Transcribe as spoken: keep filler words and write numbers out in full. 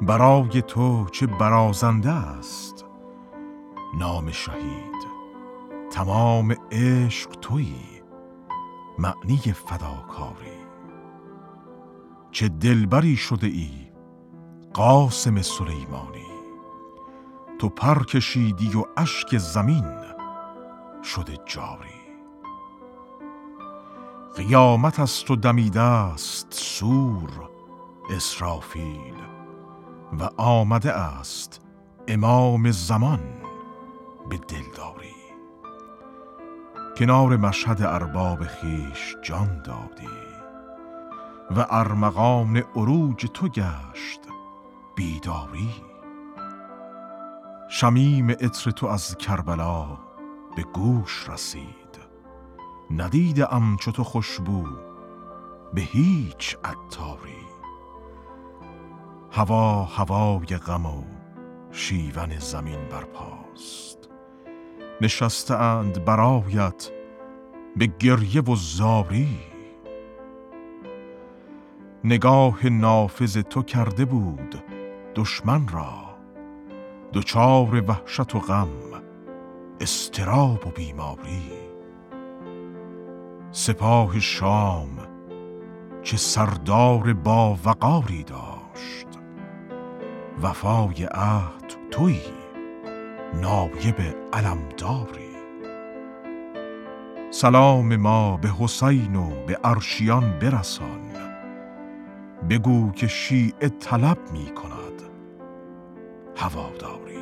برای تو چه برازنده است نام شهید. تمام عشق تویی، معنی فداکاری. چه دلبری شده ای قاسم سلیمانی، تو پر کشیدی و اشک زمین شده جاری. قیامت است و دمیده است صور اسرافیل، و آمده است امام زمان به دلداری. کنار مشهد ارباب خیش جان دادی، و ارمغان عروج تو گشت بیداری. شمیم عطر تو از کربلا به گوش رسید، ندیدم چو تو خوشبو به هیچ عطاری. هوا هوای غم و شیون زمین برپاست، نشسته اند برایت به گریه و زاری. نگاه نافذ تو کرده بود دشمن را، دچار وحشت و غم اضطراب و بیماری. سپاه شام چه سردار با وقاری داشت، وفای عهد تویی نایب علمداری. سلام ما به حسین و به عرشیان برسان، بگو که شیعه طلب می کند هواداری.